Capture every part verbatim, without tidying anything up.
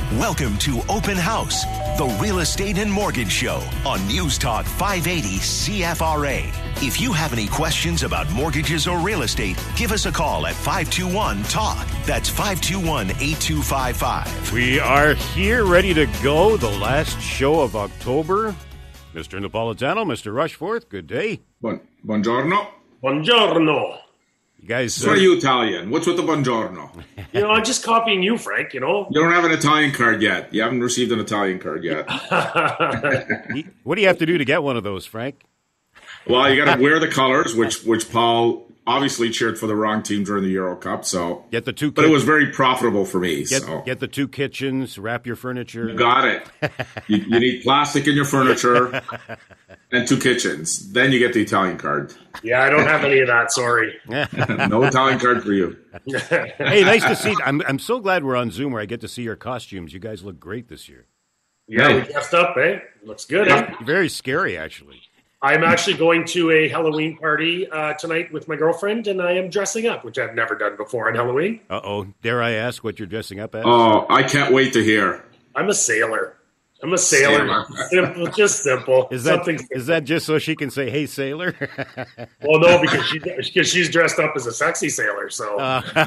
Welcome to Open House, the real estate and mortgage show on News Talk five eighty C F R A. If you have any questions about mortgages or real estate, give us a call at five two one talk. That's five two one, eight two five five. We are here ready to go. The last show of October. Mister Napolitano, Mister Rushforth, good day. Bon- buongiorno. Buongiorno. You guys. So Uh, are you Italian? What's with the buongiorno? You know, I'm just copying you, Frank, you know. You don't have an Italian card yet. You haven't received an Italian card yet. what do you have to do to get one of those, Frank? Well, you got to wear the colors, which which Paul obviously cheered for the wrong team during the Euro Cup. So Get the two. But it was very profitable for me. Get, so get the two kitchens, wrap your furniture. You got it. you, you need plastic in your furniture and two kitchens. Then you get the Italian card. Yeah, I don't have any of that, sorry. No Italian card for you. Hey, nice to see. I'm I'm so glad we're on Zoom where I get to see your costumes. You guys look great this year. Yeah, we dressed up, eh? Looks good, eh? Very scary, actually. I'm actually going to a Halloween party uh, tonight with my girlfriend, and I am dressing up, which I've never done before on Halloween. Uh-oh. Dare I ask what you're dressing up as? Oh, I can't wait to hear. I'm a sailor. I'm a sailor. Simple, just simple. Is that Something is that just so she can say, "Hey, sailor"? Well, no, because she because she's dressed up as a sexy sailor. So, Uh. so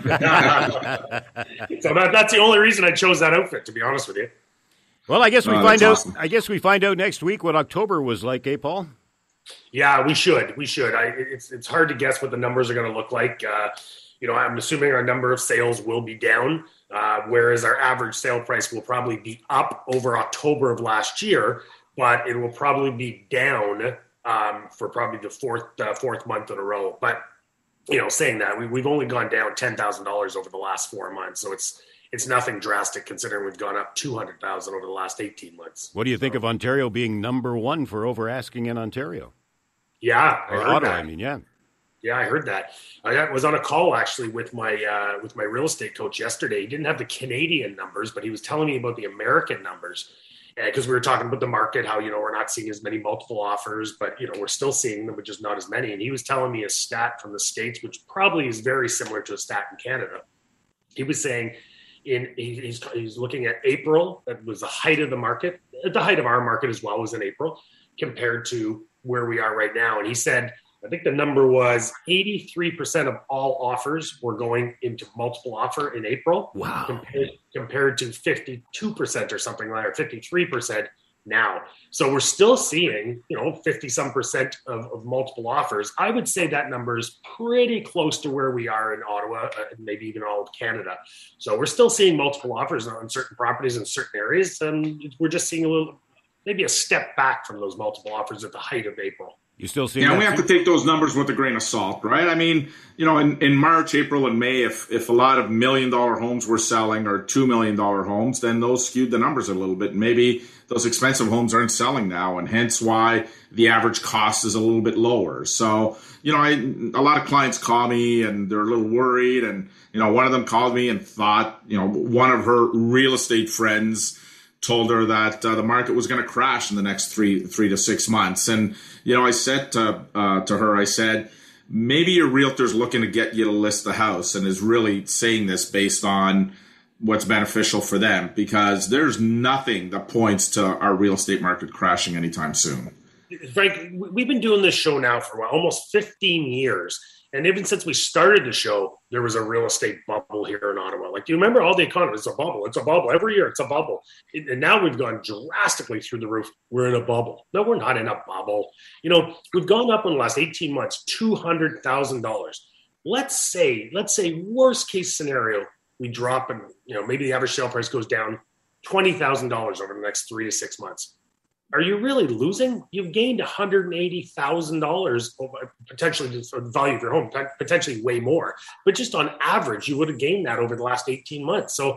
that, that's the only reason I chose that outfit. To be honest with you. Well, I guess we Oh, find that's out. awesome. I guess we find out next week what October was like, eh, Paul? Yeah, we should. We should. I, it's it's hard to guess what the numbers are going to look like. Uh, you know, I'm assuming our number of sales will be down, uh, whereas our average sale price will probably be up over October of last year, but it will probably be down um, for probably the fourth uh, fourth month in a row. But you know, saying that, we, we've only gone down ten thousand dollars over the last four months, so it's it's nothing drastic considering we've gone up two hundred thousand over the last eighteen months. What do you think of Ontario being number one for over asking in Ontario? Yeah, I Or heard Ottawa, that. I mean, yeah. Yeah, I heard that. I was on a call actually with my uh, with my real estate coach yesterday. He didn't have the Canadian numbers, but he was telling me about the American numbers because we were talking about the market, how, you know, we're not seeing as many multiple offers, but, you know, we're still seeing them, but just not as many. And he was telling me a stat from the States, which probably is very similar to a stat in Canada. He was saying in he's, he's looking at April, that was the height of the market, the height of our market as well was in April, compared to where we are right now. And he said, I think the number was eighty-three percent of all offers were going into multiple offer in April. Wow. Compared, compared to fifty-two percent or something like that, or fifty-three percent now. So we're still seeing, you know, fifty some percent of, of multiple offers. I would say that number is pretty close to where we are in Ottawa, uh, maybe even all of Canada. So we're still seeing multiple offers on certain properties in certain areas. And we're just seeing a little, maybe a step back from those multiple offers at the height of April. You still see? Yeah, that we have too? to take those numbers with a grain of salt, right? I mean, you know, in, in March, April, and May, if if a lot of million-dollar homes were selling or two million dollars homes, then those skewed the numbers a little bit. Maybe those expensive homes aren't selling now, and hence why the average cost is a little bit lower. So, you know, I, a lot of clients call me, and they're a little worried. And, you know, one of them called me and thought, you know, one of her real estate friends told her that uh, the market was going to crash in the next three three to six months. And, you know, I said to, uh, to her, I said, maybe your realtor's looking to get you to list the house and is really saying this based on what's beneficial for them, because there's nothing that points to our real estate market crashing anytime soon. Frank, we've been doing this show now for what, almost fifteen years. And even since we started the show, there was a real estate bubble here in Ottawa. Like, do you remember all the economists? It's a bubble. It's a bubble. Every year, it's a bubble. And now we've gone drastically through the roof. We're in a bubble. No, we're not in a bubble. You know, we've gone up in the last eighteen months, two hundred thousand dollars. Let's say, let's say worst case scenario, we drop and, you know, maybe the average sale price goes down twenty thousand dollars over the next three to six months. Are you really losing? You've gained one hundred eighty thousand dollars potentially the value of your home, potentially way more. But just on average, you would have gained that over the last eighteen months. So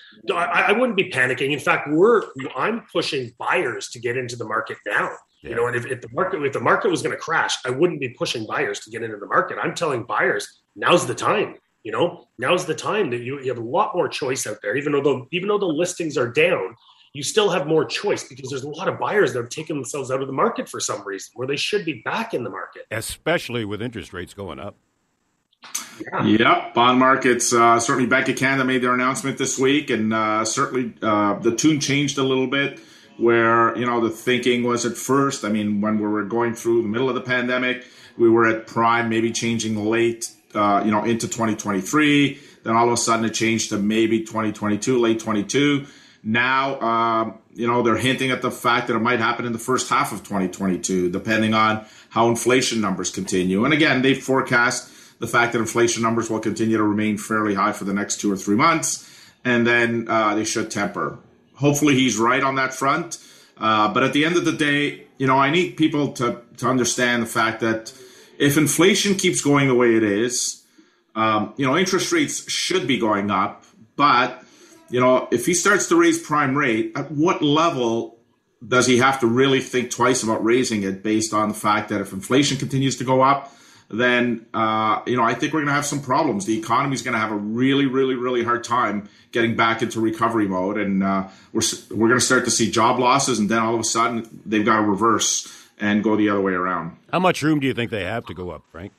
I, I wouldn't be panicking. In fact, we're I'm pushing buyers to get into the market now. Yeah. You know, and if, if the market if the market was going to crash, I wouldn't be pushing buyers to get into the market. I'm telling buyers, now's the time. You know, now's the time that you, you have a lot more choice out there. Even though the, even though the listings are down, you still have more choice because there's a lot of buyers that have taken themselves out of the market for some reason where they should be back in the market. Especially with interest rates going up. Yeah. Yep, bond markets. Uh, certainly, Bank of Canada made their announcement this week, and uh, certainly uh, the tune changed a little bit. Where you know the thinking was at first. I mean, when we were going through the middle of the pandemic, we were at prime, maybe changing late, uh, you know, into twenty twenty-three. Then all of a sudden, it changed to maybe twenty twenty-two, late twenty-two. Now, um, you know, they're hinting at the fact that it might happen in the first half of twenty twenty-two, depending on how inflation numbers continue. And again, they forecast the fact that inflation numbers will continue to remain fairly high for the next two or three months, and then uh, they should temper. Hopefully he's right on that front. Uh, but at the end of the day, you know, I need people to, to understand the fact that if inflation keeps going the way it is, um, you know, interest rates should be going up. But, you know, if he starts to raise prime rate, at what level does he have to really think twice about raising it based on the fact that if inflation continues to go up, then, uh, you know, I think we're going to have some problems. The economy is going to have a really, really, really hard time getting back into recovery mode. And uh, we're we're going to start to see job losses. And then all of a sudden, they've got to reverse and go the other way around. How much room do you think they have to go up, Frank?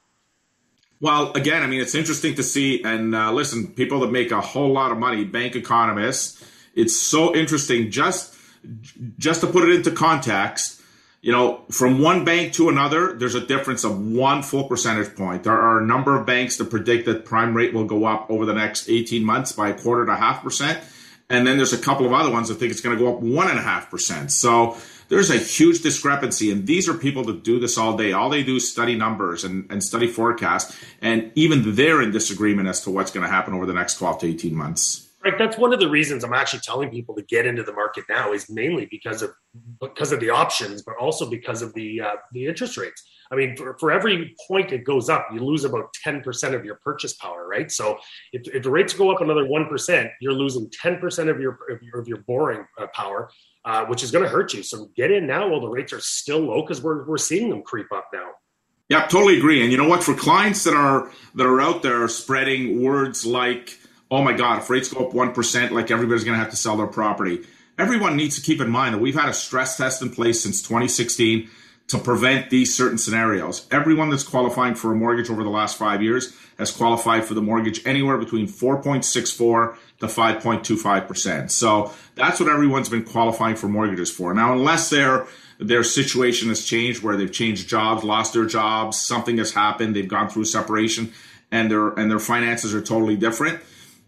Well, again, I mean, it's interesting to see. And uh, listen, people that make a whole lot of money, bank economists, it's so interesting. Just, just to put it into context, you know, from one bank to another, there's a difference of one full percentage point. There are a number of banks that predict that prime rate will go up over the next eighteen months by a quarter to a half percent. And then there's a couple of other ones that think it's going to go up one and a half percent. So there's a huge discrepancy. And these are people that do this all day. All they do is study numbers and, and study forecasts. And even they're in disagreement as to what's going to happen over the next twelve to eighteen months. Right, that's one of the reasons I'm actually telling people to get into the market now is mainly because of because of the options, but also because of the uh, the interest rates. I mean, for, for every point it goes up, you lose about ten percent of your purchase power, right? So if, if the rates go up another one percent, you're losing ten percent of your of your, of your borrowing uh, power, uh, which is going to hurt you. So get in now while the rates are still low because we're we're seeing them creep up now. Yeah, totally agree. And you know what? For clients that are that are out there spreading words like, oh my God, if rates go up one percent, like everybody's going to have to sell their property. Everyone needs to keep in mind that we've had a stress test in place since twenty sixteen to prevent these certain scenarios. Everyone that's qualifying for a mortgage over the last five years has qualified for the mortgage anywhere between four point six four to five point two five percent. So that's what everyone's been qualifying for mortgages for. Now, unless their their situation has changed where they've changed jobs, lost their jobs, something has happened, they've gone through separation and their and their finances are totally different.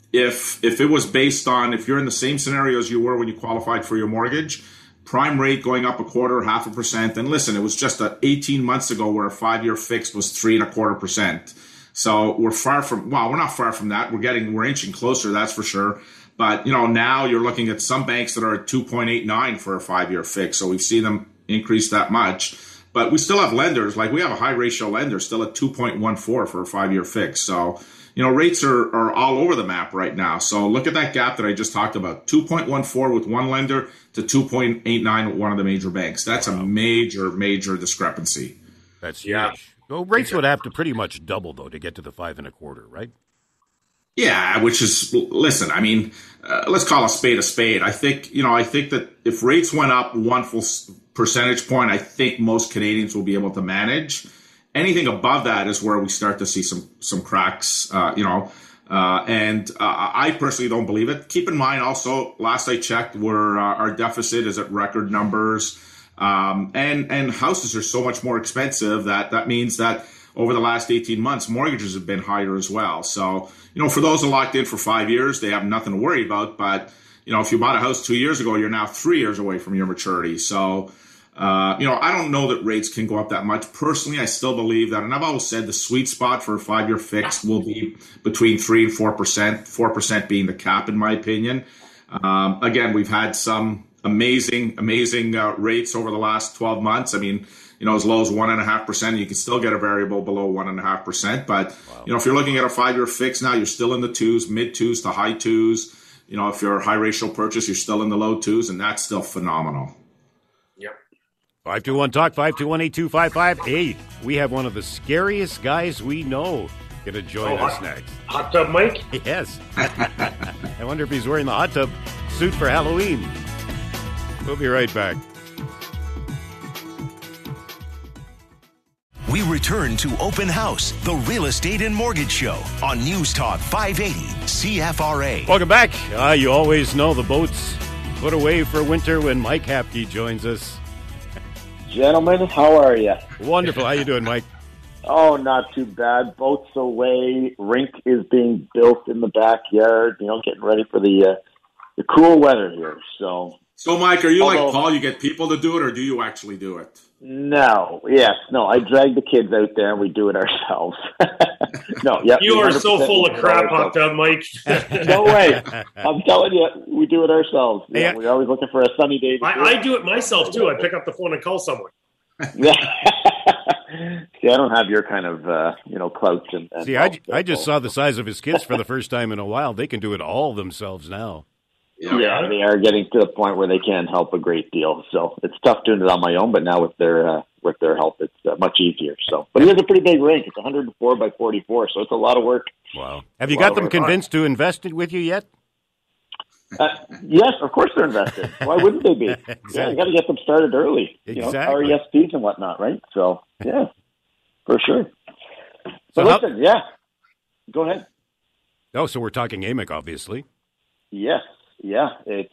If if it was based on, if you're in the same scenario as you were when you qualified for your mortgage, prime rate going up a quarter, half a percent, and listen, it was just a eighteen months ago where a five-year fixed was three and a quarter percent. So we're far from, well, we're not far from that. We're getting, we're inching closer, that's for sure. But, you know, now you're looking at some banks that are at two point eight nine for a five-year fix. So we've seen them increase that much. But we still have lenders, like we have a high ratio lender still at two point one four for a five-year fix. So, you know, rates are, are all over the map right now. So look at that gap that I just talked about, two point one four with one lender to two point eight nine with one of the major banks. That's wow. a major, major discrepancy. That's yeah. huge. Well, rates would have to pretty much double, though, to get to the five and a quarter, right? Yeah, which is, listen, I mean, uh, let's call a spade a spade. I think, you know, I think that if rates went up one full percentage point, I think most Canadians will be able to manage. Anything above that is where we start to see some some cracks, uh, you know, uh, and uh, I personally don't believe it. Keep in mind also, last I checked, we're, uh, our deficit is at record numbers, um, and and houses are so much more expensive that that means that over the last eighteen months, mortgages have been higher as well. So, you know, for those that locked in for five years, they have nothing to worry about. But, you know, if you bought a house two years ago, you're now three years away from your maturity. So, Uh, you know, I don't know that rates can go up that much. Personally, I still believe that, and I've always said the sweet spot for a five-year fix will be between three and four percent, four percent being the cap, in my opinion. Um, again, we've had some amazing, amazing uh, rates over the last twelve months. I mean, you know, as low as one and a half percent, you can still get a variable below one and a half percent. But, wow. you know, if you're looking at a five-year fix now, you're still in the twos, mid twos to high twos. You know, if you're a high ratio purchase, you're still in the low twos, and that's still phenomenal. five two one talk, five two one, eight two five five. Hey, we have one of the scariest guys we know going to join oh, us hot, next. Hot Tub Mike? Yes. I wonder if he's wearing the hot tub suit for Halloween. We'll be right back. we return to Open House, the Real Estate and Mortgage Show on News Talk five eighty C F R A. Welcome back. Uh, you always know the boat's put away for winter when Mike Hapke joins us. Gentlemen, how are you? Wonderful. How you doing, Mike? Oh, not too bad. Boats away. Rink is being built in the backyard. You know, getting ready for the uh, the cool weather here. So, so Mike, are you although, like Paul? You get people to do it, or do you actually do it? No. Yes. No. I drag the kids out there, and we do it ourselves. no. Yep. You are so full of crap, Hot Tub Mike. No way. I'm telling you, we do it ourselves. Hey, yeah, I, we're always looking for a sunny day. To I, do I it. do it myself too. I pick up the phone and call someone. See, I don't have your kind of, uh, you know, clout. And, and See, I, I just saw the size of his kids for the first time in a while. They can do it all themselves now. Yeah. yeah, they are getting to the point where they can't help a great deal. So it's tough doing it on my own, but now with their uh, with their help, it's uh, much easier. So, but it is a pretty big rink. It's one hundred four by forty-four, so it's a lot of work. Wow. Have you got them convinced to invest it with you yet? Uh, yes, of course they're invested. Why wouldn't they be? Exactly. Yeah, you got to get them started early. You exactly. know, R E S Ps and whatnot, right? So, yeah, for sure. So, so listen, how- yeah, go ahead. Oh, so we're talking A M I C, obviously. Yes, yeah, it's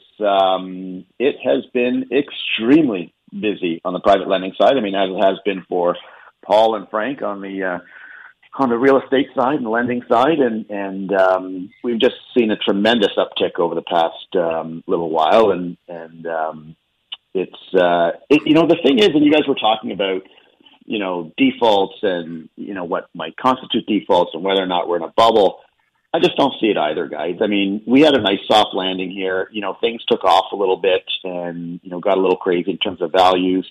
um, it has been extremely busy on the private lending side. I mean, as it has been for Paul and Frank on the uh, on the real estate side and the lending side, and and um, we've just seen a tremendous uptick over the past um, little while, and and um, it's uh, it, you know the thing is, and you guys were talking about you know defaults and you know what might constitute defaults and whether or not we're in a bubble. I just don't see it either, guys. I mean, we had a nice soft landing here. You know, things took off a little bit and, you know, got a little crazy in terms of values.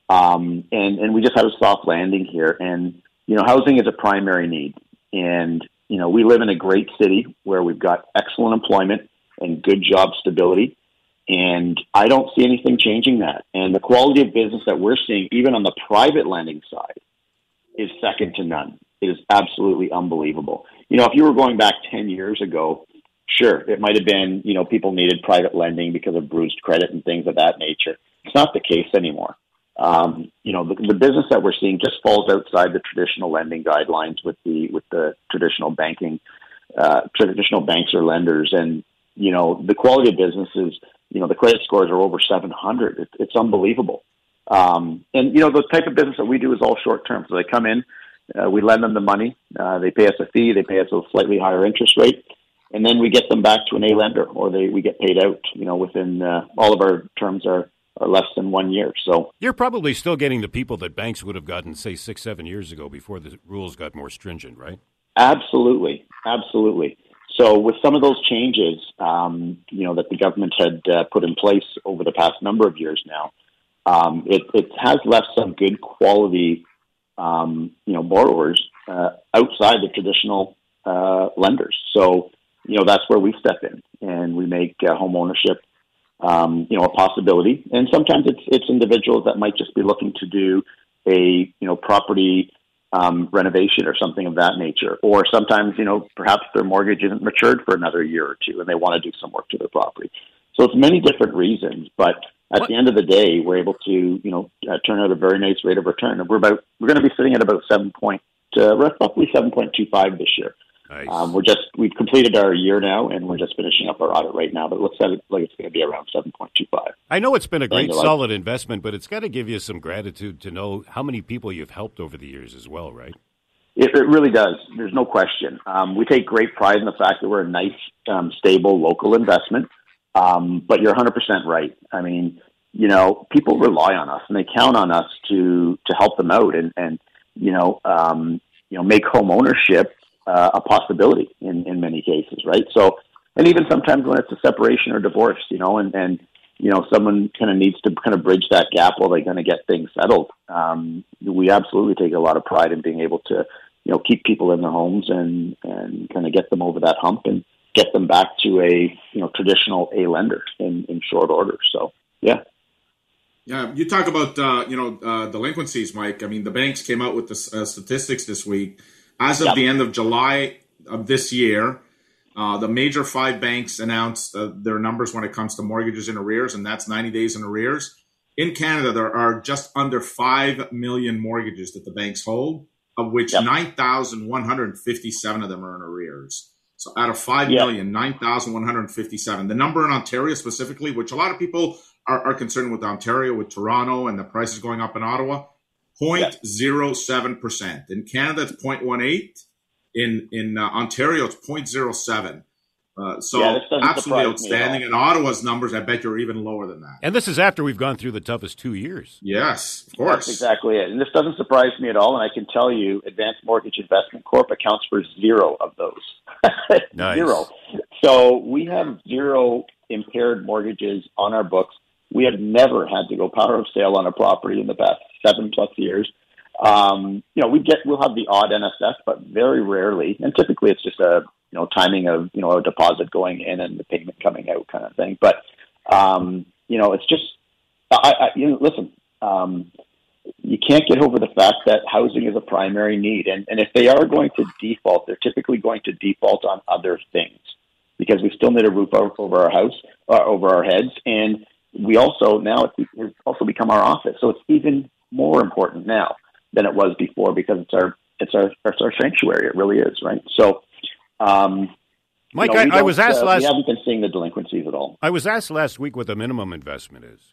Um, and, and we just had a soft landing here. And, you know, housing is a primary need. And, you know, we live in a great city where we've got excellent employment and good job stability. And I don't see anything changing that. And the quality of business that we're seeing, even on the private lending side, is second to none. It is absolutely unbelievable. You know, if you were going back ten years ago, sure, it might have been, you know, people needed private lending because of bruised credit and things of that nature. It's not the case anymore. Um, you know, the, the business that we're seeing just falls outside the traditional lending guidelines with the with the traditional banking, uh, traditional banks or lenders. And, you know, the quality of businesses, you know, the credit scores are over seven hundred. It, it's unbelievable. Um, and, you know, the type of business that we do is all short term. So they come in. Uh, we lend them the money. Uh, they pay us a fee. They pay us a slightly higher interest rate, and then we get them back to an A lender, or they we get paid out. You know, within uh, all of our terms are, are less than one year. So you're probably still getting the people that banks would have gotten, say, six, seven years ago before the rules got more stringent, right? Absolutely, absolutely. So with some of those changes, um, you know, that the government had uh, put in place over the past number of years now, um, it, it has left some good quality. Um, you know, borrowers uh, outside the traditional uh, lenders. So, you know, that's where we step in and we make uh, home ownership, um, you know, a possibility. And sometimes it's it's individuals that might just be looking to do a, you know, property um, renovation or something of that nature. Or sometimes, you know, perhaps their mortgage isn't matured for another year or two and they want to do some work to their property. So it's many different reasons, but at what? the end of the day, we're able to, you know, uh, turn out a very nice rate of return. And we're about, we're going to be sitting at about seven point, uh, roughly seven point two five this year. Nice. Um, we're just, we've completed our year now, and we're just finishing up our audit right now. But it looks like it's going to be around seven point two five. I know it's been a great, solid investment, but it's got to give you some gratitude to know how many people you've helped over the years as well, right? It, it really does. There's no question. Um, we take great pride in the fact that we're a nice, um, stable local investment. Um, but you're one hundred percent right. I mean, you know, people rely on us and they count on us to, to help them out and, and, you know, um, you know, make home ownership, uh, a possibility in, in many cases. Right. So, and even sometimes when it's a separation or divorce, you know, and, and, you know, someone kind of needs to kind of bridge that gap while they're going to get things settled. Um, we absolutely take a lot of pride in being able to, you know, keep people in their homes and, and kind of get them over that hump and get them back to a, you know, traditional A lender in, in short order. So, yeah. Yeah, you talk about, uh, you know, uh, delinquencies, Mike. I mean, the banks came out with the uh, statistics this week. As of yep. the end of July of this year, uh, the major five banks announced uh, their numbers when it comes to mortgages in arrears, and that's ninety days in arrears. in Canada, there are just under five million mortgages that the banks hold, of which yep. nine thousand one hundred fifty-seven of them are in arrears. So out of five yep. million, nine thousand one hundred fifty-seven. The number in Ontario specifically, which a lot of people are, are concerned with Ontario, with Toronto, and the prices going up in Ottawa, zero point zero seven percent. In Canada, it's zero point one eight. In in uh, Ontario, it's zero point zero seven. Uh, so yeah, absolutely outstanding. And Ottawa's numbers, I bet you're even lower than that. And this is after we've gone through the toughest two years. Yes, of course. That's exactly it. And this doesn't surprise me at all. And I can tell you, Advanced Mortgage Investment Corp accounts for zero of those. Nice. Zero. So we have zero impaired mortgages on our books. We have never had to go power of sale on a property in the past seven plus years. Um, you know, we get we'll have the odd N S F, but very rarely. And typically, it's just a you know timing of you know a deposit going in and the payment coming out kind of thing. But um, you know, it's just I, I you know, listen. Um, you can't get over the fact that housing is a primary need, and and if they are going to default, they're typically going to default on other things because we still need a roof over our house, uh, over our heads, and we also now it's, it's also become our office, so it's even more important now than it was before because it's our it's our it's our sanctuary. It really is, right? So, um, Mike, you know, I, I was asked uh, last. We haven't been seeing the delinquencies at all. I was asked last week what the minimum investment is.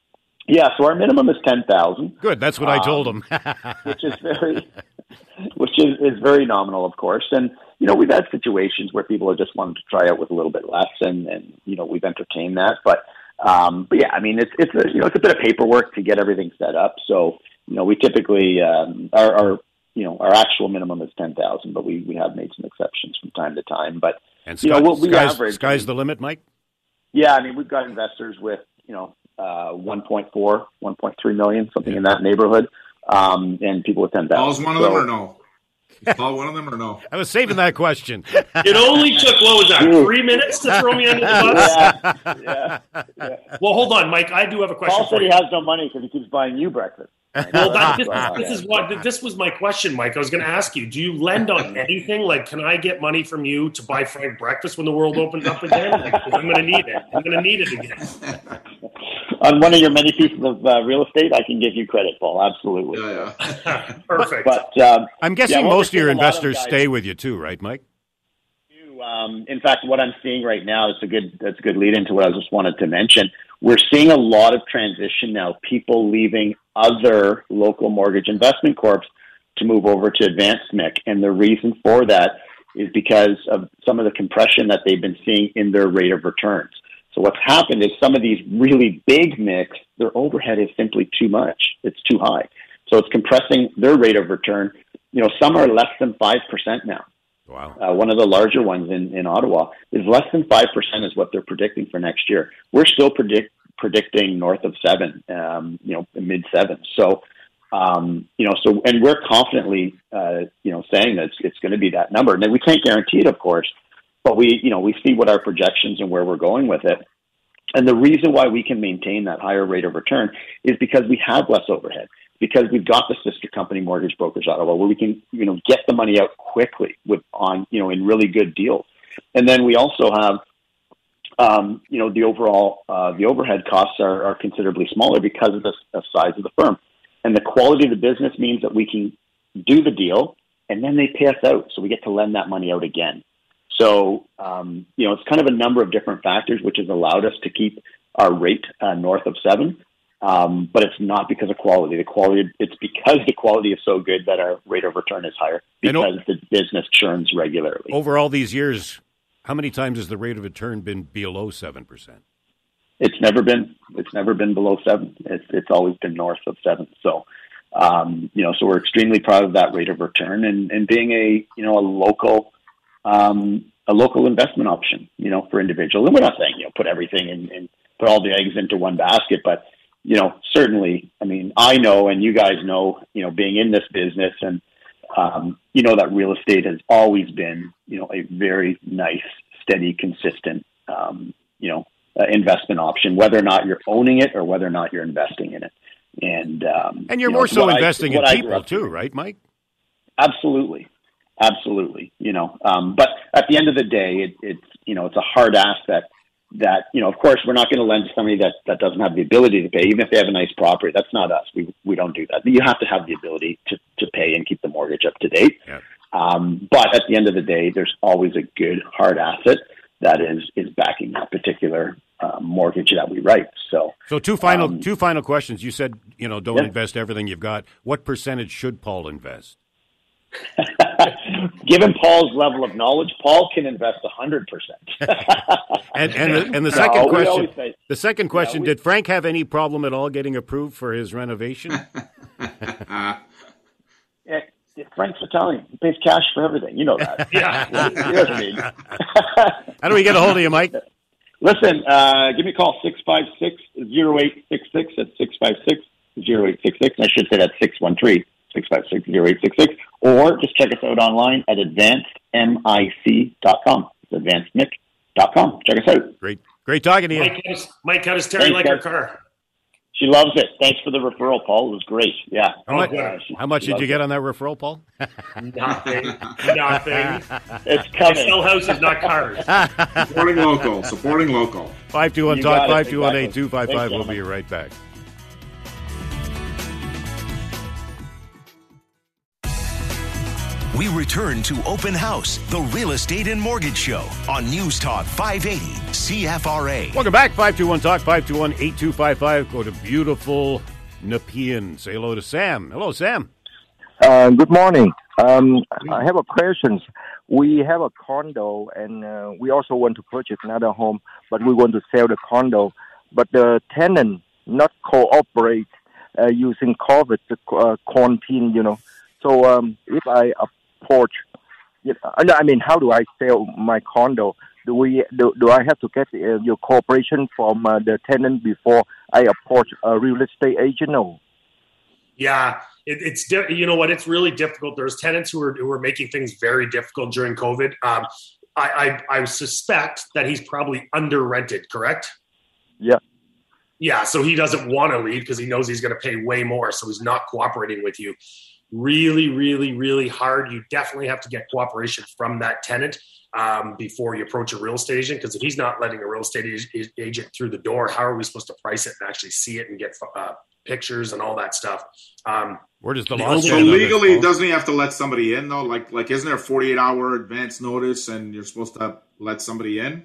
Yeah, so our minimum is ten thousand. Good, that's what um, I told him. which is very, which is, is very nominal, of course. And you know, we've had situations where people have just wanted to try out with a little bit less, and, and you know, we've entertained that. But um, but yeah, I mean, it's it's a you know it's a bit of paperwork to get everything set up. So you know, we typically um, our, our you know our actual minimum is ten thousand, but we, we have made some exceptions from time to time. But and you sky, know, we'll, we sky's, average. Sky's the limit, Mike. Yeah, I mean, we've got investors with you know. Uh, one point four, one point three million, something yeah. in that neighborhood, um, and people with ten thousand. Paul's one of so, them or no? Is Paul one of them or no? I was saving that question. It only took, what was that, three minutes to throw me under the bus? Yeah, yeah, yeah. Well, hold on, Mike. I do have a question Paul for said you. he has no money because he keeps buying you breakfast. Well, that, this, this is what this was my question, Mike. I was going to ask you: do you lend on anything? Like, can I get money from you to buy Frank breakfast when the world opens up again? Like, I'm going to need it. I'm going to need it again. On one of your many pieces of uh, real estate, I can give you credit, Paul. Absolutely. Yeah, yeah. Perfect. But um, I'm guessing yeah, most of your investors of guys, stay with you too, right, Mike? Um, in fact, what I'm seeing right now is a good. That's a good lead into what I just wanted to mention. We're seeing a lot of transition now. People leaving other local mortgage investment corps to move over to Advanced M I C, and the reason for that is because of some of the compression that they've been seeing in their rate of returns. So what's happened is some of these really big M I Cs, their overhead is simply too much. It's too high. So it's compressing their rate of return. You know, some are less than five percent now. Wow. Uh, one of the larger ones in, in Ottawa is less than five percent is what they're predicting for next year. We're still predict, predicting north of seven, um, you know, mid seven. So, um, you know, so, and we're confidently, uh, you know, saying that it's, it's going to be that number. And we can't guarantee it, of course, but we, you know, we see what our projections and where we're going with it. And the reason why we can maintain that higher rate of return is because we have less overhead, because we've got the sister company Mortgage Brokers Ottawa, where we can, you know, get the money out quickly with on, you know, in really good deals. And then we also have, um, you know, the overall, uh, the overhead costs are, are considerably smaller because of the, the size of the firm. And the quality of the business means that we can do the deal and then they pay us out. So we get to lend that money out again. So, um, you know, it's kind of a number of different factors, which has allowed us to keep our rate uh, north of seven. Um, but it's not because of quality. The quality, it's because the quality is so good that our rate of return is higher because o- the business churns regularly. Over all these years, how many times has the rate of return been below seven percent? It's never been. It's never been below seven. It's it's always been north of seven. So, um, you know, so we're extremely proud of that rate of return and, and being a you know a local um, a local investment option. You know, for individuals. And we're not saying you know put everything in and put all the eggs into one basket, but you know, certainly, I mean, I know, and you guys know, you know, being in this business and, um, you know, that real estate has always been, you know, a very nice, steady, consistent, um, you know, uh, investment option, whether or not you're owning it or whether or not you're investing in it. And, um, and you're you more know, so investing I, in people too, right, Mike? Absolutely. Absolutely. You know, um, but at the end of the day, it, it's, you know, it's a hard asset that, you know, of course, we're not going to lend to somebody that, that doesn't have the ability to pay, even if they have a nice property. That's not us. We we don't do that. You have to have the ability to, to pay and keep the mortgage up to date. Yeah. Um, but at the end of the day, there's always a good hard asset that is is backing that particular uh, mortgage that we write. So, so two final um, two final questions. You said, you know, don't yeah. invest invest everything you've got. What percentage should Paul invest? Given Paul's level of knowledge, Paul can invest one hundred percent. And and the, and the second no, question, say, the second question, yeah, we, did Frank have any problem at all getting approved for his renovation? yeah, Frank's Italian. He pays cash for everything. You know that. Yeah. He doesn't need. How do we get a hold of you, Mike? Listen, uh, give me a call, six five six, zero eight six six. That's six five six, zero eight six six. I should say that's six one three, six five six, zero eight six six. Or just check us out online at advanced mic dot com. It's advanced mic dot com. Check us out. Great. Great talking to you. Mike, Mike how does Terry Thanks, like guys. her car? She loves it. Thanks for the referral, Paul. It was great. Yeah. How much, Uh, she- how much she did you loves get it. on that referral, Paul? Nothing. Nothing. It's I coming. sell houses, not cars. Supporting local. Supporting local. five two one You talk, got it. five two one eight two five five. Exactly. We'll Thanks, be right back. We return to Open House, the Real Estate and Mortgage Show on News Talk five eighty C F R A. Welcome back. five two one talk, five two one eight two five five. Go to beautiful Nepean. Say hello to Sam. Hello, Sam. Uh, good morning. Um, I have a question. We have a condo, and uh, we also want to purchase another home, but we want to sell the condo. But the tenant not cooperate uh, using COVID uh, quarantine, you know. So um, if I approach, you know, I mean, how do I sell my condo? Do we do, do I have to get uh, your cooperation from uh, the tenant before I approach a real estate agent? No. Yeah, it, it's di- you know what? It's really difficult. There's tenants who are who are making things very difficult during COVID. Um, I, I I suspect that he's probably under rented. Correct? Yeah. Yeah. So he doesn't want to leave because he knows he's going to pay way more. So he's not cooperating with you. Really, really, really hard. You definitely have to get cooperation from that tenant um, before you approach a real estate agent. Because if he's not letting a real estate ag- agent through the door, how are we supposed to price it and actually see it and get uh, pictures and all that stuff? Um, Where does the The law only- So stand on this, legally, Paul? doesn't he have to let somebody in though? Like, like isn't there a forty-eight hour advance notice, and you're supposed to let somebody in?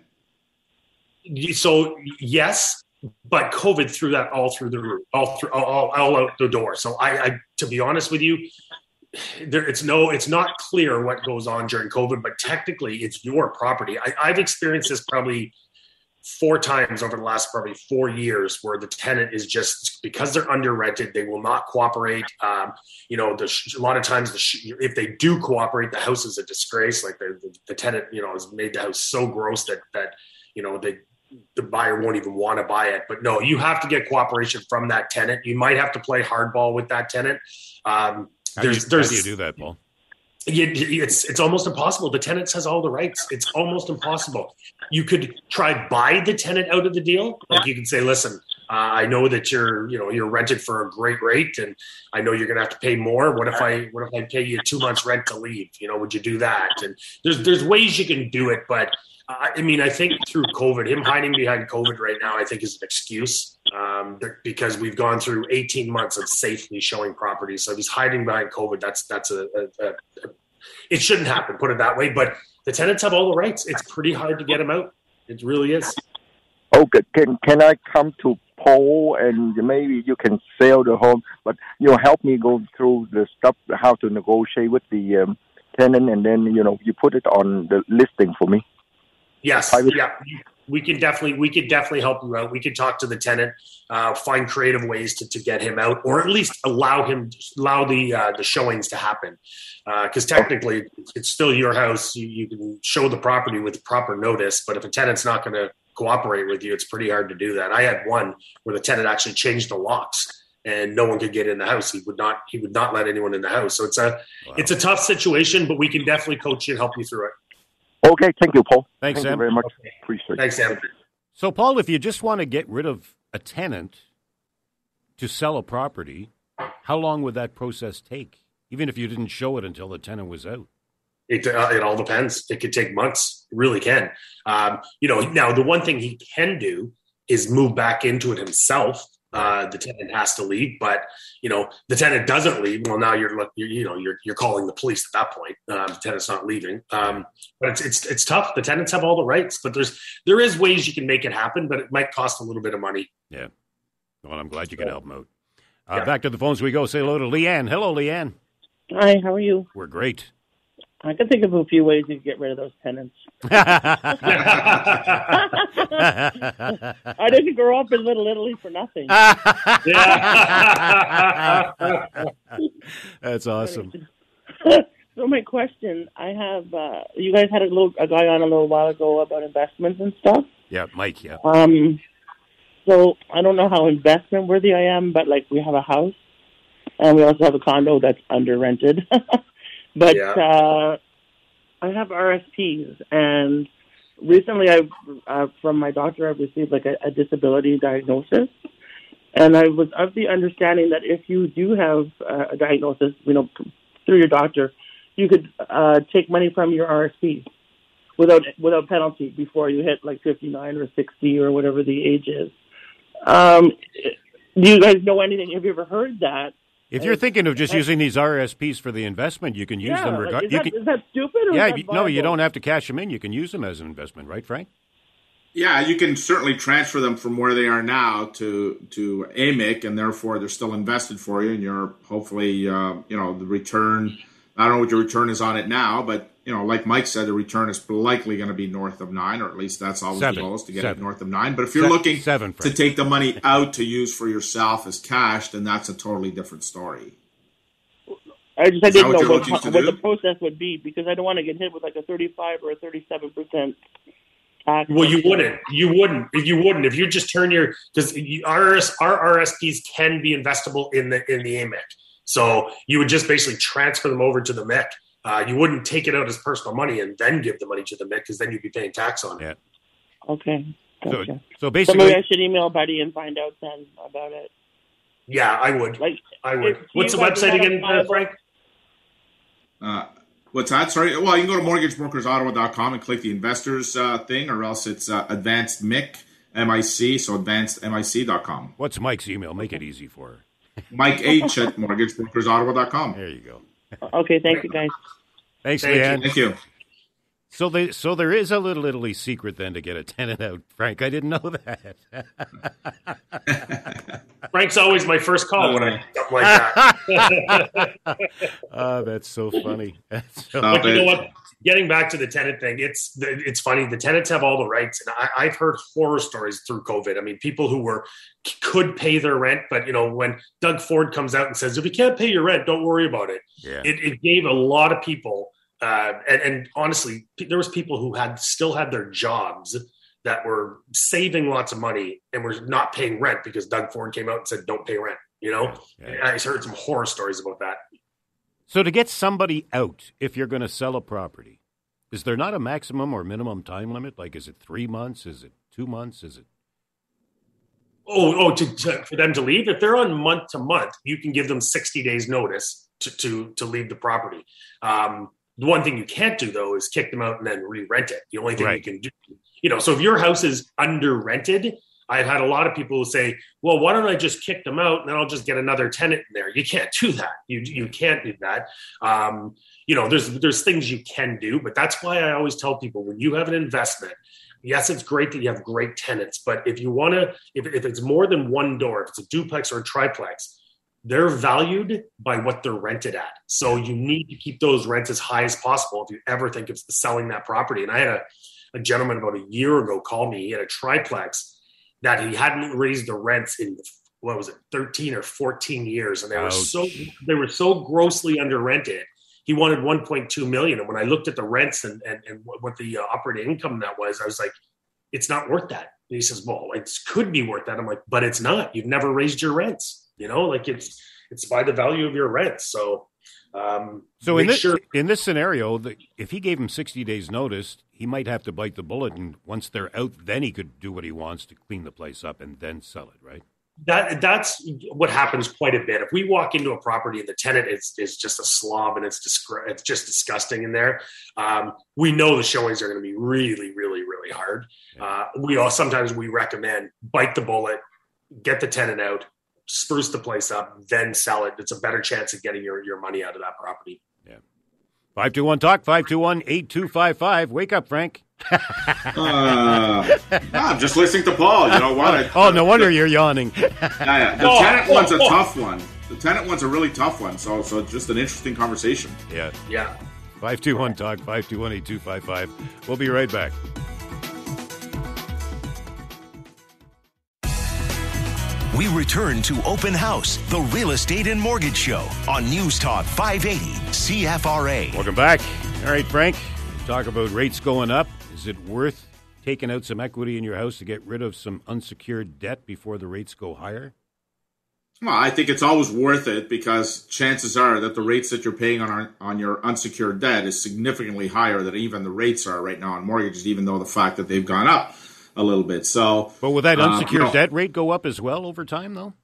so yes, but COVID threw that all through the roof, all through, all, all out the door. So I, I, to be honest with you, there, it's no, it's not clear what goes on during COVID, but technically it's your property. I, I've experienced this probably four times over the last probably four years where the tenant is just, because they're under rented, they will not cooperate. Um, you know, the, a lot of times the sh- if they do cooperate, the house is a disgrace. Like the, the, the tenant, you know, has made the house so gross that, that, you know, they, the buyer won't even want to buy it. But no, you have to get cooperation from that tenant. You might have to play hardball with that tenant. Um, How do, you, there's, how there's, do you do that, Paul? you, it's it's almost impossible. The tenant has all the rights. It's almost impossible. You could try buy the tenant out of the deal. Like you can say, listen, uh, I know that you're you know you're rented for a great rate, and I know you're going to have to pay more. What if I what if I pay you two months rent to leave? You know, would you do that? And there's there's ways you can do it, but uh, I mean, I think through COVID, him hiding behind COVID right now, I think is an excuse. Um, because we've gone through eighteen months of safely showing properties. So if he's hiding behind COVID, that's that's a, a, a, a it shouldn't happen, put it that way. But the tenants have all the rights. It's pretty hard to get them out. It really is. Okay, can can I come to Paul and maybe you can sell the home, but you know help me go through the stuff, how to negotiate with the um, tenant, and then you know you put it on the listing for me. Yes, I was- yeah, we can definitely we could definitely help you out. We could talk to the tenant, uh, find creative ways to, to get him out, or at least allow him allow the uh, the showings to happen. Because uh, technically, it's still your house. You, you can show the property with proper notice, but if a tenant's not going to cooperate with you, it's pretty hard to do that. I had one where the tenant actually changed the locks, and no one could get in the house. He would not. He would not let anyone in the house. So it's a Wow. it's a tough situation, but we can definitely coach you and help you through it. Okay, thank you, Paul. Thanks, thank Sam. you very much. Okay. Appreciate it. Thanks, Sam. So, Paul, if you just want to get rid of a tenant to sell a property, how long would that process take? Even if you didn't show it until the tenant was out? It, uh, it all depends. It could take months. It really can. Um, you know, now the one thing he can do is move back into it himself. Uh, the tenant has to leave, but you know, the tenant doesn't leave. Well, now you're, you're you know, you're you're calling the police at that point. Um, the tenant's not leaving. Um, but it's it's it's tough. The tenants have all the rights, but there's there is ways you can make it happen, but it might cost a little bit of money. Yeah. Well, I'm glad you can help them out. Uh, Yeah. Back to the phones we go. Say hello to Leanne. Hello, Leanne. Hi, how are you? We're great. I can think of a few ways you could get rid of those tenants. I didn't grow up in Little Italy for nothing. That's awesome. So my question, I have, uh, you guys had a little a guy on a little while ago about investments and stuff. Yeah, Mike, yeah. Um, so I don't know how investment worthy I am, but like we have a house and we also have a condo that's under rented. But Yeah. uh, I have R S Ps, and recently, I uh, from my doctor, I've received like a, a disability diagnosis, and I was of the understanding that if you do have uh, a diagnosis, you know, through your doctor, you could uh, take money from your R S Ps without without penalty before you hit like fifty-nine or sixty or whatever the age is. Um, do you guys know anything? Have you ever heard that? If you're thinking of just using these R S Ps for the investment, you can use Yeah, them. Reg- is, you that, can, is that stupid? Or yeah, is that you, no, you viable? don't have to cash them in. You can use them as an investment, right, Frank? Yeah, you can certainly transfer them from where they are now to to A M I C, and therefore they're still invested for you, and you're hopefully, uh, you know, the return. I don't know what your return is on it now, but you know, like Mike said, the return is likely going to be north of nine, or at least that's always Seven. the goal is to get Seven. it north of nine. But if you're Se- looking seven, to Frank. take the money out to use for yourself as cash, then that's a totally different story. I just I Is that didn't what know you're what, looking to what do? the process would be because I don't want to get hit with like a thirty-five or a thirty-seven percent tax. Well, you wouldn't. You wouldn't. You wouldn't if you just turn your because our our R S Ps can be investable in the in the A M I C. So you would just basically transfer them over to the M I C. Uh, you wouldn't take it out as personal money and then give the money to the M I C because then you'd be paying tax on it. Yeah. Okay. So, Gotcha. so So basically, maybe I should email Buddy and find out then about it. Yeah, I would. Like, I would. if What's you the guys website have a again, uh, viable- Frank? Uh, what's that? Sorry. Well, you can go to mortgage brokers ottawa dot com and click the investors uh, thing, or else it's uh, advanced M I C, M I C, so advanced M I C dot com. what's Mike's email? Make it easy for her. Mike H at mortgage brokers ottawa dot com. There you go. Okay, thank you guys. Thanks, Thank you. Leanne. Thank you. So they, so there is a Little Italy secret then to get a tenant out, Frank. I didn't know that. Frank's always my first call when I do something like that. Oh, that's so funny. That's so Stop But you know it. what? Getting back to the tenant thing, it's it's funny. The tenants have all the rights, and I, I've heard horror stories through COVID. I mean, people who were could pay their rent, but you know, when Doug Ford comes out and says, "If you can't pay your rent, don't worry about it," Yeah. it, it gave a lot of people. Uh, and, and honestly, there was people who had still had their jobs that were saving lots of money and were not paying rent because Doug Ford came out and said, "Don't pay rent." You know, Yeah. And I heard some horror stories about that. So to get somebody out, if you're going to sell a property, is there not a maximum or minimum time limit? Like, is it three months? Is it two months? Is it? Oh, oh, to, to, for them to leave. If they're on month to month, you can give them sixty days notice to to, to leave the property. Um, the one thing you can't do though is kick them out and then re-rent it. The only thing Right. you can do, you know, so if your house is under rented, I've had a lot of people who say, "Well, why don't I just kick them out and then I'll just get another tenant in there?" You can't do that. You you can't do that. Um, you know, there's there's things you can do, but that's why I always tell people when you have an investment. Yes, it's great that you have great tenants, but if you want to, if, if it's more than one door, if it's a duplex or a triplex, they're valued by what they're rented at. So you need to keep those rents as high as possible if you ever think of selling that property. And I had a, a gentleman about a year ago call me. He had a triplex that he hadn't raised the rents in, what was it, thirteen or fourteen years. And they were Ouch. so they were so grossly under rented. He wanted one point two million. And when I looked at the rents and, and, and what the uh, operating income that was, I was like, it's not worth that. And he says, well, it could be worth that. I'm like, but it's not. You've never raised your rents. You know, like it's it's by the value of your rents. So, um, So in make this sure. in this scenario, the, if he gave him sixty days notice, he might have to bite the bullet, and once they're out, then he could do what he wants to clean the place up and then sell it, right? that that's what happens quite a bit. If we walk into a property and the tenant is, is just a slob and it's disgr- it's just disgusting in there, um, we know the showings are going to be really, really, really hard. Uh, we all sometimes we recommend bite the bullet, get the tenant out, spruce the place up, then sell it. It's a better chance of getting your, your money out of that property. Yeah. five two one talk, five two one, eight two five five. Wake up, Frank. uh, I'm just listening to Paul. You know what? I, oh, no uh, wonder the, you're yawning. yeah, yeah. The oh, tenant oh, one's a oh. tough one. The tenant one's a really tough one. So, so just an interesting conversation. Yeah. Yeah. five two one talk, five two one, eight two five five. We'll be right back. We return to Open House, the Real Estate and Mortgage Show on News Talk five eighty C F R A. Welcome back. All right, Frank, talk about rates going up. Is it worth taking out some equity in your house to get rid of some unsecured debt before the rates go higher? Well, I think it's always worth it because chances are that the rates that you're paying on our, on your unsecured debt is significantly higher than even the rates are right now on mortgages, even though the fact that they've gone up a little bit. So, but will that unsecured uh, no. debt rate go up as well over time, though?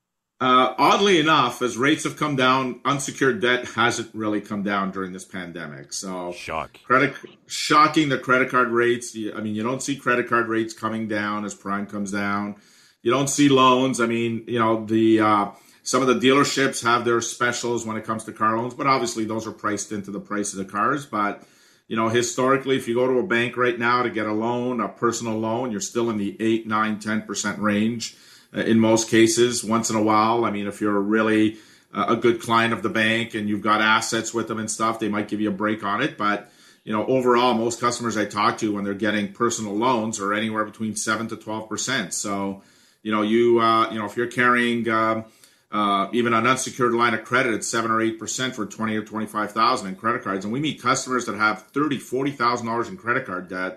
Uh, oddly enough, as rates have come down, unsecured debt hasn't really come down during this pandemic. So, Shock. credit shocking the credit card rates. I mean, you don't see credit card rates coming down as prime comes down. You don't see loans. I mean, you know, the uh, some of the dealerships have their specials when it comes to car loans, but obviously those are priced into the price of the cars. But you know, historically, if you go to a bank right now to get a loan, a personal loan, you're still in the eight, nine, ten percent range. In most cases, once in a while, I mean, if you're really uh, a good client of the bank and you've got assets with them and stuff, they might give you a break on it. But, you know, overall, most customers I talk to when they're getting personal loans are anywhere between seven to twelve percent. So, you know, you, uh, you know, if you're carrying um, uh, even an unsecured line of credit at seven or eight percent for twenty or twenty-five thousand in credit cards, and we meet customers that have thirty, forty thousand dollars in credit card debt.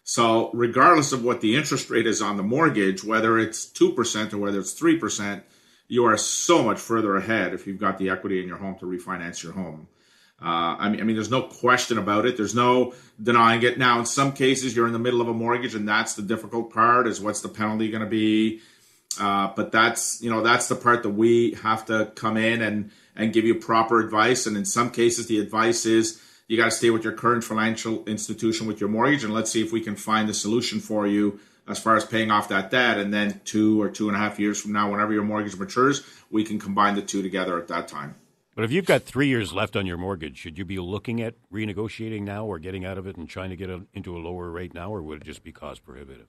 So regardless of what the interest rate is on the mortgage, whether it's two percent or whether it's three percent, you are so much further ahead if you've got the equity in your home to refinance your home. Uh, I mean, I mean, there's no question about it. There's no denying it. Now, in some cases, you're in the middle of a mortgage, and that's the difficult part is what's the penalty going to be? Uh, but that's, you know, that's the part that we have to come in and, and give you proper advice. And in some cases, the advice is, you got to stay with your current financial institution with your mortgage, and let's see if we can find a solution for you as far as paying off that debt. And then two or two and a half years from now, whenever your mortgage matures, we can combine the two together at that time. But if you've got three years left on your mortgage, should you be looking at renegotiating now or getting out of it and trying to get a, into a lower rate now, or would it just be cost prohibitive?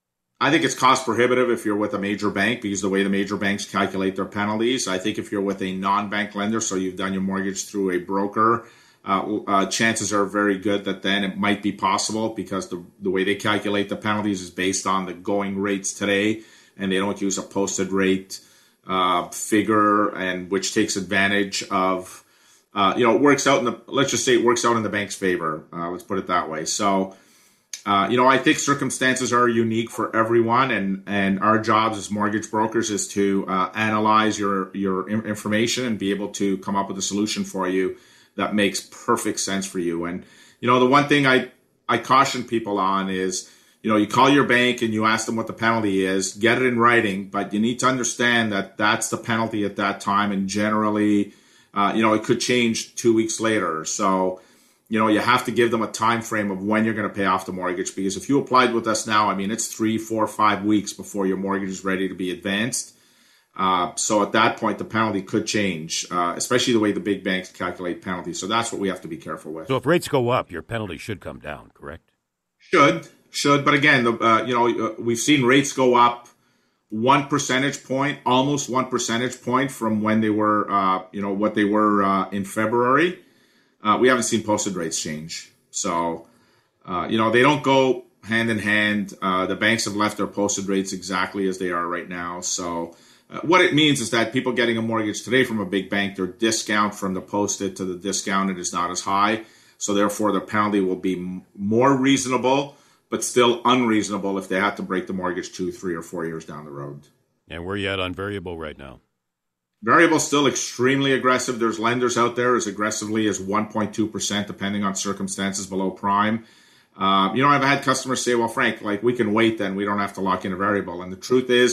I think it's cost prohibitive if you're with a major bank because the way the major banks calculate their penalties. I think if you're with a non-bank lender, so you've done your mortgage through a broker, Uh, uh, chances are very good that then it might be possible because the, the way they calculate the penalties is based on the going rates today, and they don't use a posted rate uh, figure, and which takes advantage of, uh, you know, it works out in the, let's just say it works out in the bank's favor. Uh, let's put it that way. So, uh, you know, I think circumstances are unique for everyone, and, and our jobs as mortgage brokers is to uh, analyze your, your information and be able to come up with a solution for you that makes perfect sense for you. And, you know, the one thing I, I caution people on is, you know, you call your bank and you ask them what the penalty is, get it in writing, but you need to understand that that's the penalty at that time. And generally, uh, you know, it could change two weeks later. So, you know, you have to give them a time frame of when you're going to pay off the mortgage, because if you applied with us now, I mean, it's three, four, five weeks before your mortgage is ready to be advanced. Uh, so at that point, the penalty could change, uh, especially the way the big banks calculate penalties. So that's what we have to be careful with. So if rates go up, your penalty should come down, correct? Should, should. But again, the, uh, you know, uh, we've seen rates go up one percentage point, almost one percentage point from when they were, uh, you know, what they were uh, in February. Uh, we haven't seen posted rates change. So, uh, you know, they don't go hand in hand. Uh, the banks have left their posted rates exactly as they are right now. So, Uh, what it means is that people getting a mortgage today from a big bank, their discount from the posted to the discounted is not as high. So therefore, the penalty will be m- more reasonable, but still unreasonable if they have to break the mortgage two, three, or four years down the road. And where are you at on variable right now? Variable still extremely aggressive. There's lenders out there as aggressively as one point two percent, depending on circumstances below prime. Uh, you know, I've had customers say, well, Frank, like we can wait then. We don't have to lock in a variable. And the truth is,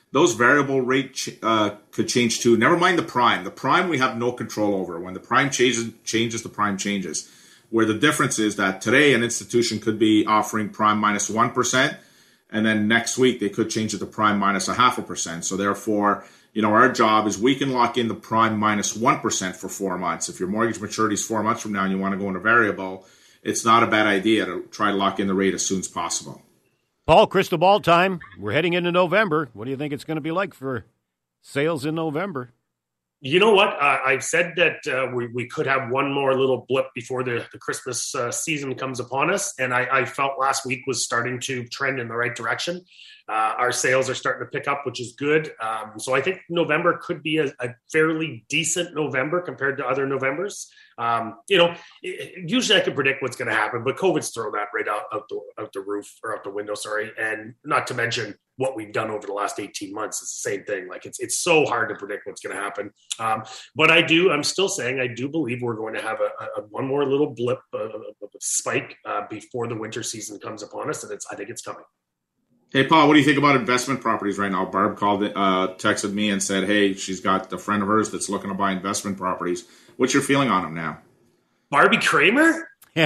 those variable rate ch- uh, could change too. Never mind the prime. The prime we have no control over. When the prime changes, changes the prime changes. Where the difference is that today an institution could be offering prime minus one percent, and then next week they could change it to prime minus a half a percent. So therefore, you know, our job is we can lock in the prime minus one percent for four months. If your mortgage maturity is four months from now and you want to go into variable, it's not a bad idea to try to lock in the rate as soon as possible. Paul, crystal ball time. We're heading into November. What do you think it's going to be like for sales in November? You know what? Uh, I've said that uh, we, we could have one more little blip before the, the Christmas uh, season comes upon us. And I, I felt last week was starting to trend in the right direction. Uh, our sales are starting to pick up, which is good. Um, so I think November could be a, a fairly decent November compared to other Novembers. Um, you know, it, usually I can predict what's going to happen, but COVID's thrown that right out, out, the, out the roof or out the window, sorry. And not to mention what we've done over the last eighteen months. It's the same thing. Like it's, it's so hard to predict what's going to happen. Um, but I do, I'm still saying, I do believe we're going to have a, a one more little blip, uh, a spike uh, before the winter season comes upon us. And it's, I think it's coming. Hey, Paul, what do you think about investment properties right now? Barb called, uh, texted me and said, hey, she's got a friend of hers that's looking to buy investment properties. What's your feeling on them now? Barbie Kramer?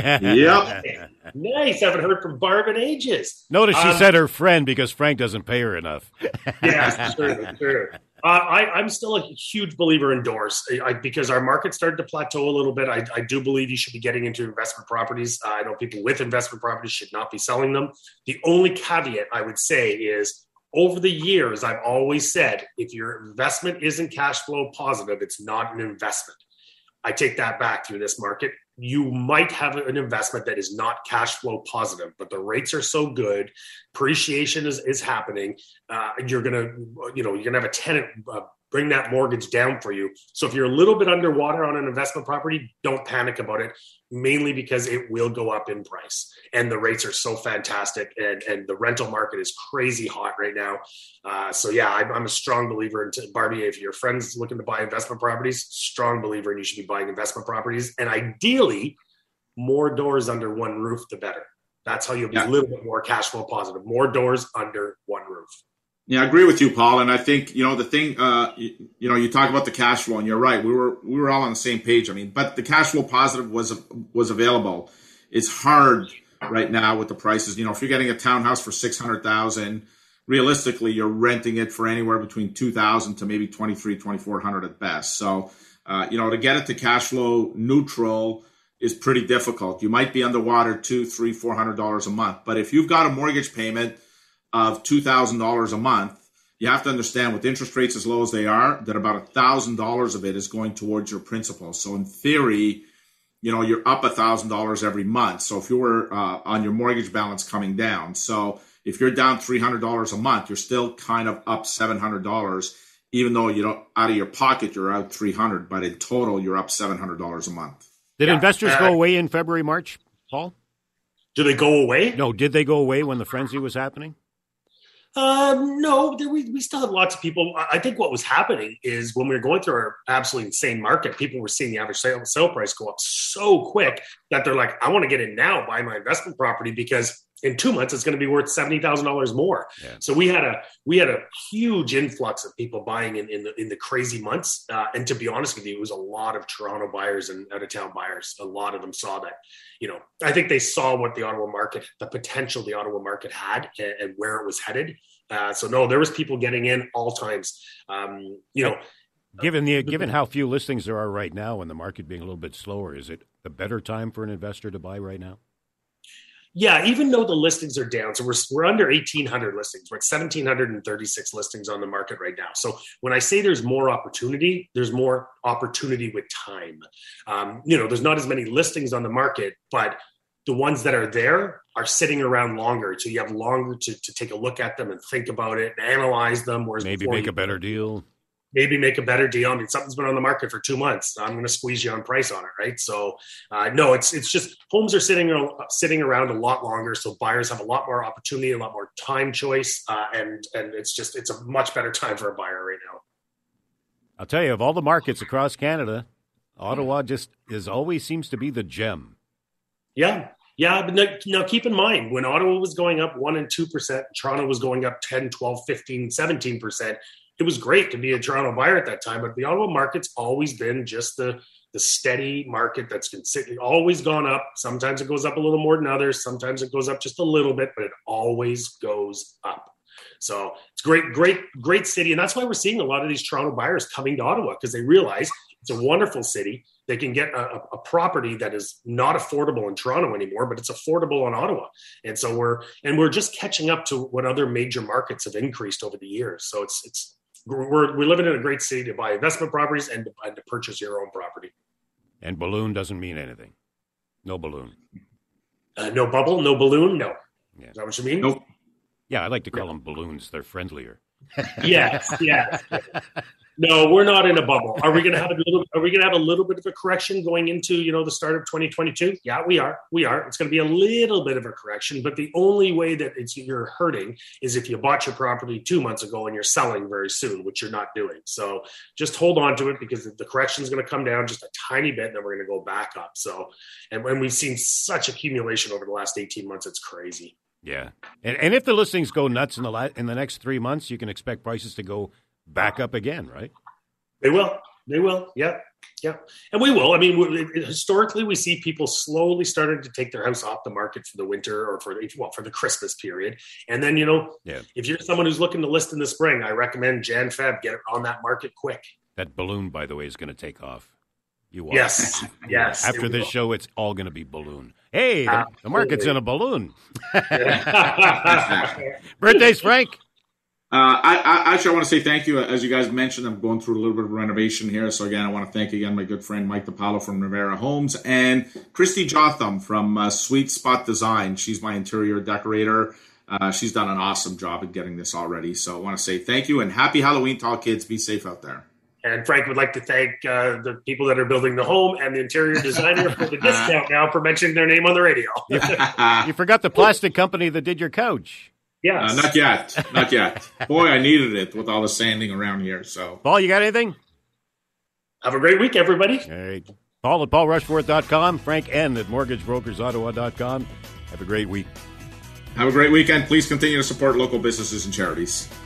Yep. Nice. Haven't heard from Barb in ages. Notice she um, said her friend because Frank doesn't pay her enough. Yeah, sure, sure. Uh, I, I'm still a huge believer in doors I, because our market started to plateau a little bit. I, I do believe you should be getting into investment properties. Uh, I know people with investment properties should not be selling them. The only caveat I would say is over the years, I've always said, if your investment isn't cash flow positive, it's not an investment. I take that back through this market. You might have an investment that is not cash flow positive, but the rates are so good, appreciation is, is happening. Uh, you're gonna, you know, you're gonna have a tenant uh, bring that mortgage down for you. So if you're a little bit underwater on an investment property, don't panic about it. Mainly because it will go up in price, and the rates are so fantastic, and and the rental market is crazy hot right now. Uh, so yeah, I'm, I'm a strong believer in Barbie. If your friend's looking to buy investment properties, strong believer, and you should be buying investment properties. And ideally, more doors under one roof, the better. That's how you'll be yeah. a little bit more cash flow positive. More doors under one roof. Yeah, I agree with you, Paul. And I think, you know, the thing, uh, you, you know, you talk about the cash flow, and you're right. We were we were all on the same page. I mean, but the cash flow positive was was available. It's hard right now with the prices. You know, if you're getting a townhouse for six hundred thousand, realistically, you're renting it for anywhere between two thousand to maybe twenty-three, twenty-four hundred at best. So, uh, you know, to get it to cash flow neutral is pretty difficult. You might be underwater two, three, four hundred dollars a month. But if you've got a mortgage payment of two thousand dollars a month, you have to understand with interest rates as low as they are, that about one thousand dollars of it is going towards your principal. So in theory, you know, you're up one thousand dollars every month. So if you were uh, on your mortgage balance coming down, so if you're down three hundred dollars a month, you're still kind of up seven hundred dollars, even though you don't, out of your pocket, you're out three hundred dollars, but in total, you're up seven hundred dollars a month. Did yeah. investors uh, go away in February, March, Paul? Do they go away? No, did they go away when the frenzy was happening? Um, no, there, we, we still had lots of people. I think what was happening is when we were going through our absolutely insane market, people were seeing the average sale, sale price go up so quick that they're like, I want to get in now, buy my investment property, because in two months it's going to be worth seventy thousand dollars more. Yeah. So we had a we had a huge influx of people buying in, in the in the crazy months. Uh, and to be honest with you, it was a lot of Toronto buyers and out of town buyers. A lot of them saw that. You know, I think they saw what the Ottawa market, the potential the Ottawa market had, and, and where it was headed. Uh, so no, there was people getting in all times. Um, you know, given the given how few listings there are right now, and the market being a little bit slower, is it a better time for an investor to buy right now? Yeah, even though the listings are down, so we're we're under eighteen hundred listings. We're at one thousand seven hundred thirty-six listings on the market right now. So when I say there's more opportunity, there's more opportunity with time. Um, you know, there's not as many listings on the market, but the ones that are there are sitting around longer. So you have longer to, to take a look at them and think about it and analyze them. Whereas maybe make you, a better deal. Maybe make a better deal. I mean, something's been on the market for two months. I'm going to squeeze you on price on it, right? So, uh, no, it's it's just homes are sitting sitting around a lot longer, so buyers have a lot more opportunity, a lot more time choice, uh, and and it's just it's a much better time for a buyer right now. I'll tell you, of all the markets across Canada, Ottawa just is always seems to be the gem. Yeah. Yeah, but now, now keep in mind, when Ottawa was going up one and two percent, Toronto was going up ten, twelve, fifteen, seventeen percent. It was great to be a Toronto buyer at that time, but the Ottawa market's always been just the the steady market that's consistently always gone up. Sometimes it goes up a little more than others. Sometimes it goes up just a little bit, but it always goes up. So it's great, great, great city. And that's why we're seeing a lot of these Toronto buyers coming to Ottawa, because they realize it's a wonderful city. They can get a, a property that is not affordable in Toronto anymore, but it's affordable in Ottawa. And so we're, and we're just catching up to what other major markets have increased over the years. So it's, it's, we're, we're living in a great city to buy investment properties and to, and to purchase your own property. And balloon doesn't mean anything. No balloon. Uh, no bubble, no balloon, no. Yeah. Is that what you mean? Nope. Yeah, I like to call them balloons. They're friendlier. Yes, yes. No, we're not in a bubble. Are we going to have a little? Are we going to have a little bit of a correction going into, you know, the start of twenty twenty-two? Yeah, we are. We are. It's going to be a little bit of a correction, but the only way that it's you're hurting is if you bought your property two months ago and you're selling very soon, which you're not doing. So just hold on to it, because the correction is going to come down just a tiny bit, and then we're going to go back up. So, and when we've seen such accumulation over the last eighteen months, it's crazy. Yeah, and and if the listings go nuts in the la- in the next three months, you can expect prices to go back up again, right? They will. They will. Yeah. Yeah. And we will. I mean, we, historically, we see people slowly starting to take their house off the market for the winter or for the, well, for the Christmas period. And then, you know, yeah. if you're someone who's looking to list in the spring, I recommend Jan Feb, get it on that market quick. That balloon, by the way, is going to take off. You watch. Yes. Yes. After this show, it's all going to be balloon. Hey, the, the market's in a balloon. Birthdays, Frank. Uh, I, I actually I want to say thank you. As you guys mentioned, I'm going through a little bit of renovation here. So again, I want to thank again my good friend Mike DiPaolo from Rivera Homes and Christy Jotham from uh, Sweet Spot Design. She's my interior decorator. Uh, she's done an awesome job at getting this already. So I want to say thank you and happy Halloween to all kids. Be safe out there. And Frank would like to thank uh, the people that are building the home and the interior designer for the discount now for mentioning their name on the radio. you, you forgot the plastic company that did your couch. Yes. Uh, not yet. Not yet. Boy, I needed it with all the sanding around here. So, Paul, you got anything? Have a great week, everybody. All right. Paul at paul rushforth dot com, Frank N at mortgage brokers ottawa dot com. Have a great week. Have a great weekend. Please continue to support local businesses and charities.